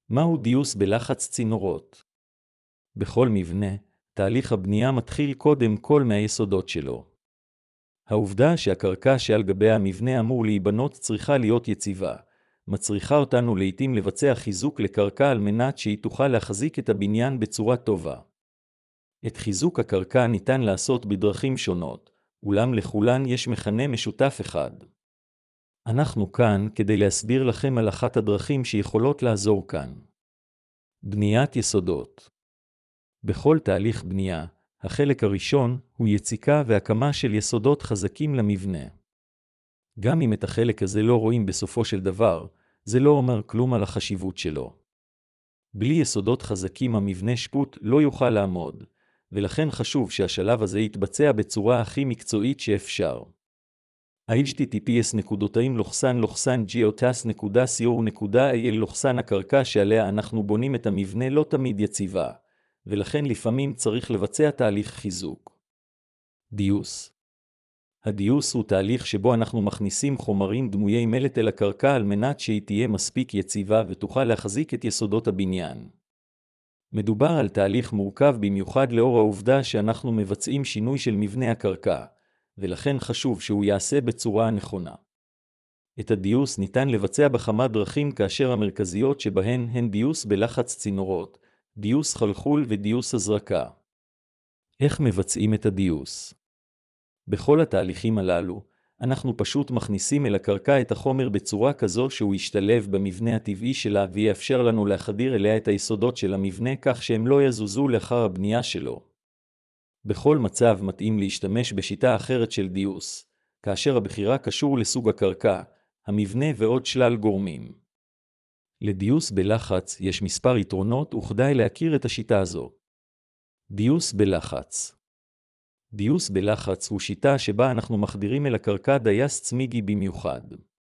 מהו דיוס בלחץ צינורות? בכל מבנה, תהליך הבנייה מתחיל קודם כל מהיסודות שלו. העובדה שהקרקע שעל גבי המבנה אמור להיבנות צריכה להיות יציבה, מצריכה אותנו לעתים לבצע חיזוק לקרקע על מנת שהיא תוכל להחזיק את הבניין בצורה טובה. את חיזוק הקרקע ניתן לעשות בדרכים שונות, אולם לכולן יש מכנה משותף אחד. אנחנו כאן כדי להסביר לכם על אחת הדרכים שיכולות לעזור כאן. בניית יסודות. בכל תהליך בנייה, החלק הראשון הוא יציקה והקמה של יסודות חזקים למבנה. גם אם את החלק הזה לא רואים בסופו של דבר, זה לא אומר כלום על החשיבות שלו. בלי יסודות חזקים המבנה שפוט לא יוכל לעמוד, ולכן חשוב שהשלב הזה יתבצע בצורה הכי מקצועית שאפשר. https://geotas.co.il הקרקע שעליה אנחנו בונים את המבנה לא תמיד יציבה, ולכן לפעמים צריך לבצע תהליך חיזוק. דיוס. הדיוס הוא תהליך שבו אנחנו מכניסים חומרים דמויי מלט אל הקרקע על מנת שהיא תהיה מספיק יציבה ותוכל להחזיק את יסודות הבניין. מדובר על תהליך מורכב במיוחד לאור העובדה שאנחנו מבצעים שינוי של מבנה הקרקע, ולכן חשוב שהוא יעשה בצורה הנכונה. את הדיוס ניתן לבצע בכמה דרכים כאשר המרכזיות שבהן הן דיוס בלחץ צינורות, דיוס חלחול ודיוס הזרקה. איך מבצעים את הדיוס? בכל התהליכים הללו, אנחנו פשוט מכניסים אל הקרקע את החומר בצורה כזו שהוא ישתלב במבנה הטבעי שלה ויאפשר לנו להחדיר אליה את היסודות של המבנה כך שהם לא יזוזו לאחר הבנייה שלו. בכל מצב מתאים להשתמש בשיטה אחרת של דיוס, כאשר הבחירה קשור לסוג הקרקע, המבנה ועוד שלל גורמים. לדיוס בלחץ יש מספר יתרונות וכדאי להכיר את השיטה הזו. דיוס בלחץ. דיוס בלחץ הוא שיטה שבה אנחנו מחדירים אל הקרקע דייס צמיגי במיוחד.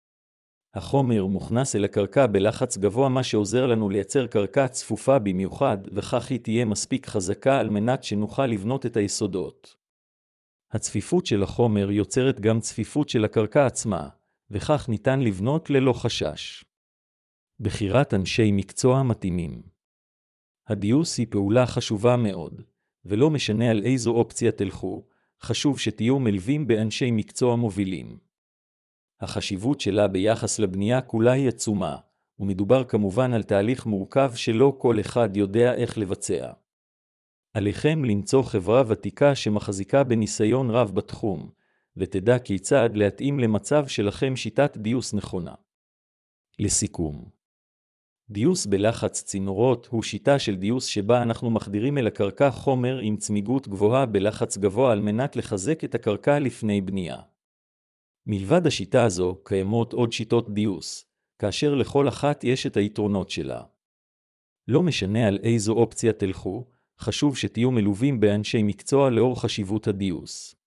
החומר מוכנס אל הקרקע בלחץ גבוה מה שעוזר לנו לייצר קרקע צפופה במיוחד וכך היא תהיה מספיק חזקה על מנת שנוכל לבנות את היסודות. הצפיפות של החומר יוצרת גם צפיפות של הקרקע עצמה, וכך ניתן לבנות ללא חשש. בחירת אנשי מקצוע מתאימים. הדיוס היא פעולה חשובה מאוד, ולא משנה על איזו אופציה תלכו, חשוב שתהיו מלווים באנשי מקצוע מובילים. החשיבות שלה ביחס לבנייה כולה היא עצומה, ומדובר כמובן על תהליך מורכב שלא כל אחד יודע איך לבצע. עליכם למצוא חברה ותיקה שמחזיקה בניסיון רב בתחום, ותדע כיצד להתאים למצב שלכם שיטת דיוס נכונה. לסיכום. דיוס בלחץ צינורות הוא שיטה של דיוס שבה אנחנו מחדירים אל הקרקע חומר עם צמיגות גבוהה בלחץ גבוה על מנת לחזק את הקרקע לפני בנייה. מלבד השיטה הזו קיימות עוד שיטות דיוס, כאשר לכל אחת יש את היתרונות שלה. לא משנה על איזו אופציה תלכו, חשוב שתהיו מלווים באנשי מקצוע לאור חשיבות הדיוס.